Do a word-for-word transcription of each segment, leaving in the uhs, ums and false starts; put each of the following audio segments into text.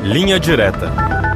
Linha Direta.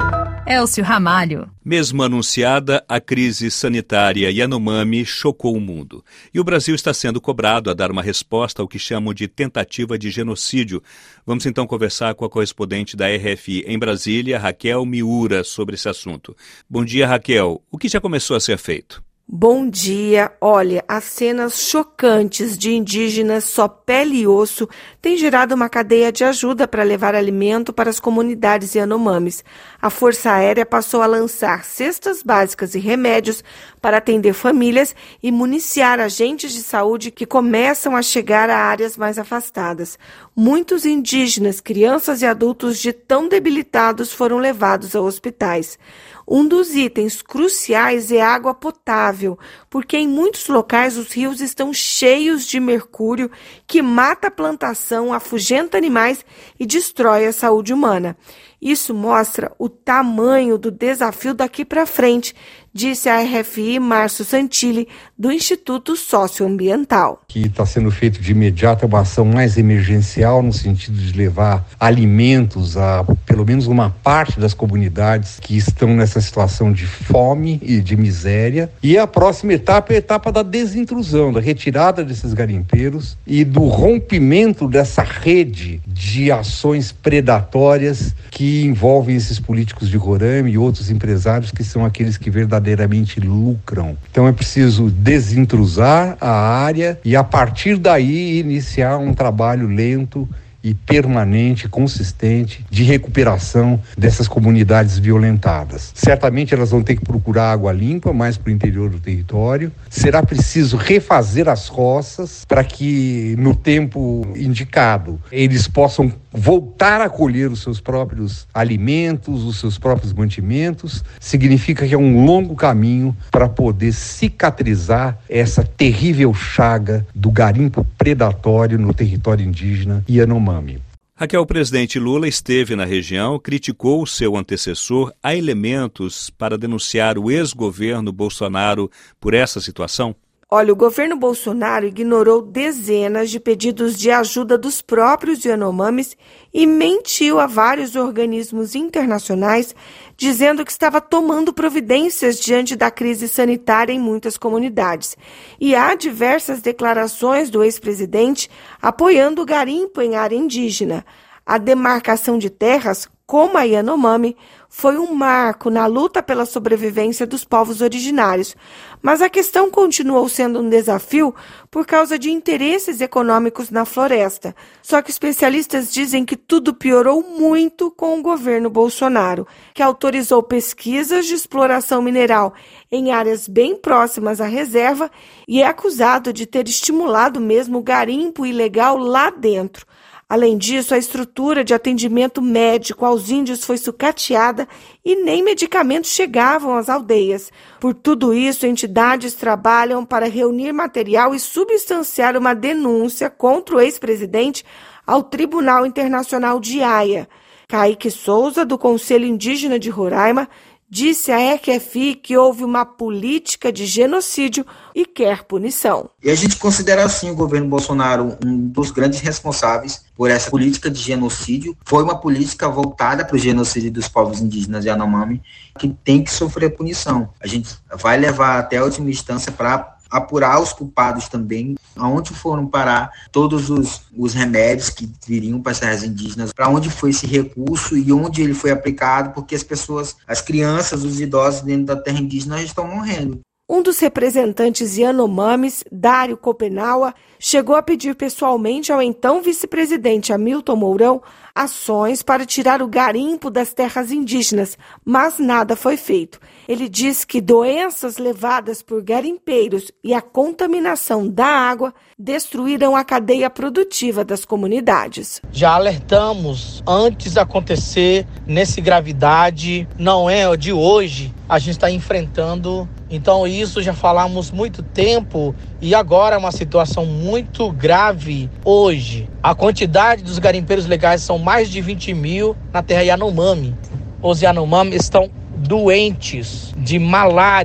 Elcio Ramalho. Mesmo anunciada, a crise sanitária Yanomami chocou o mundo. E o Brasil está sendo cobrado a dar uma resposta ao que chamam de tentativa de genocídio. Vamos então conversar com a correspondente da R F I em Brasília, Raquel Miura, sobre esse assunto. Bom dia, Raquel. O que já começou a ser feito? Bom dia. Olha, as cenas chocantes de indígenas só pele e osso têm gerado uma cadeia de ajuda para levar alimento para as comunidades Yanomamis. A Força Aérea passou a lançar cestas básicas e remédios para atender famílias e municiar agentes de saúde que começam a chegar a áreas mais afastadas. Muitos indígenas, crianças e adultos de tão debilitados foram levados a hospitais. Um dos itens cruciais é a água potável, porque em muitos locais os rios estão cheios de mercúrio que mata a plantação, afugenta animais e destrói a saúde humana. Isso mostra o tamanho do desafio daqui para frente, disse a R F I Márcio Santilli, do Instituto Socioambiental. Que está sendo feito de imediato é uma ação mais emergencial, no sentido de levar alimentos a pelo menos uma parte das comunidades que estão nessa situação de fome e de miséria. E a próxima etapa é a etapa da desintrusão, da retirada desses garimpeiros e do rompimento dessa rede de ações predatórias que envolvem esses políticos de Roraima e outros empresários que são aqueles que verdadeiramente lucram. Então é preciso desintrusar a área e a partir daí iniciar um trabalho lento e permanente, consistente, de recuperação dessas comunidades violentadas. Certamente elas vão ter que procurar água limpa mais para o interior do território. Será preciso refazer as roças para que, no tempo indicado, eles possam voltar a colher os seus próprios alimentos, os seus próprios mantimentos. Significa que é um longo caminho para poder cicatrizar essa terrível chaga do garimpo predatório no território indígena Yanomami. Raquel, o presidente Lula esteve na região, criticou o seu antecessor. Há elementos para denunciar o ex-governo Bolsonaro por essa situação? Olha, o governo Bolsonaro ignorou dezenas de pedidos de ajuda dos próprios Yanomamis e mentiu a vários organismos internacionais, dizendo que estava tomando providências diante da crise sanitária em muitas comunidades. E há diversas declarações do ex-presidente apoiando o garimpo em área indígena. A demarcação de terras, como a Yanomami, foi um marco na luta pela sobrevivência dos povos originários. Mas a questão continuou sendo um desafio por causa de interesses econômicos na floresta. Só que especialistas dizem que tudo piorou muito com o governo Bolsonaro, que autorizou pesquisas de exploração mineral em áreas bem próximas à reserva e é acusado de ter estimulado mesmo o garimpo ilegal lá dentro. Além disso, a estrutura de atendimento médico aos índios foi sucateada e nem medicamentos chegavam às aldeias. Por tudo isso, entidades trabalham para reunir material e substanciar uma denúncia contra o ex-presidente ao Tribunal Internacional de Haia. Kaique Souza, do Conselho Indígena de Roraima, disse à R F I que houve uma política de genocídio e quer punição. E a gente considera assim o governo Bolsonaro um dos grandes responsáveis por essa política de genocídio. Foi uma política voltada para o genocídio dos povos indígenas Yanomami, que tem que sofrer punição. A gente vai levar até a última instância para apurar os culpados também, aonde foram parar todos os, os remédios que viriam para as terras indígenas, para onde foi esse recurso e onde ele foi aplicado, porque as pessoas, as crianças, os idosos dentro da terra indígena estão morrendo. Um dos representantes Yanomamis, Dário Copenaua, chegou a pedir pessoalmente ao então vice-presidente Hamilton Mourão ações para tirar o garimpo das terras indígenas, mas nada foi feito. Ele diz que doenças levadas por garimpeiros e a contaminação da água destruíram a cadeia produtiva das comunidades. Já alertamos antes de acontecer, nessa gravidade, não é de hoje, a gente está enfrentando. Então isso já falamos muito tempo e agora é uma situação muito grave hoje. A quantidade dos garimpeiros legais são mais de vinte mil na terra Yanomami. Os Yanomami estão doentes de malária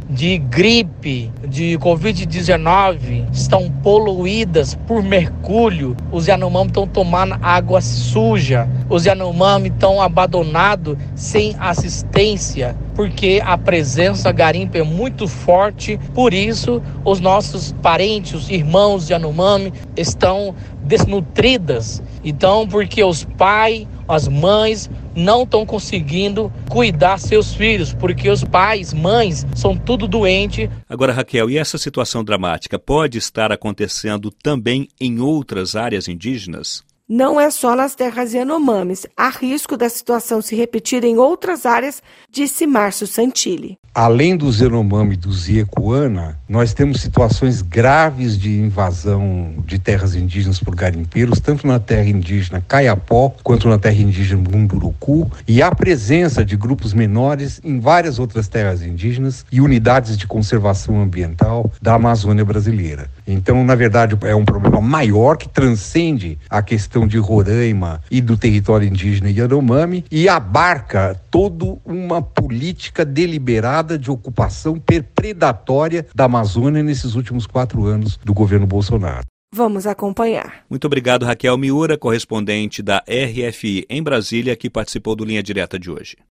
de gripe, de covid dezenove, estão poluídas por mercúrio. Os Yanomami estão tomando água suja. Os Yanomami estão abandonados sem assistência, porque a presença garimpa é muito forte. Por isso, os nossos parentes, os irmãos de Yanomami estão desnutridas. Então, porque os pais, as mães não estão conseguindo cuidar seus filhos, porque os pais, mães, são tudo doentes. Agora, Raquel, e essa situação dramática pode estar acontecendo também em outras áreas indígenas? Não é só nas terras Yanomamis. Há risco da situação se repetir em outras áreas, disse Márcio Santilli. Além dos Yanomami e dos Iecuana, nós temos situações graves de invasão de terras indígenas por garimpeiros, tanto na terra indígena Caiapó, quanto na terra indígena Munduruku, e a presença de grupos menores em várias outras terras indígenas e unidades de conservação ambiental da Amazônia brasileira. Então, na verdade, é um problema maior que transcende a questão de Roraima e do território indígena Yanomami e abarca toda uma política deliberada de ocupação predatória da Amazônia nesses últimos quatro anos do governo Bolsonaro. Vamos acompanhar. Muito obrigado, Raquel Miura, correspondente da R F I em Brasília, que participou do Linha Direta de hoje.